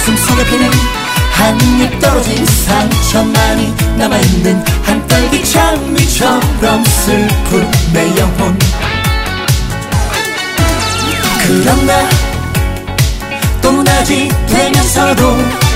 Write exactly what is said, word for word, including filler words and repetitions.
가슴속에 피는 한입 떨어진 상처만이 남아있는 한 딸기 장미처럼 슬픈 내 영혼. 그런 나 또 무너지 되면서도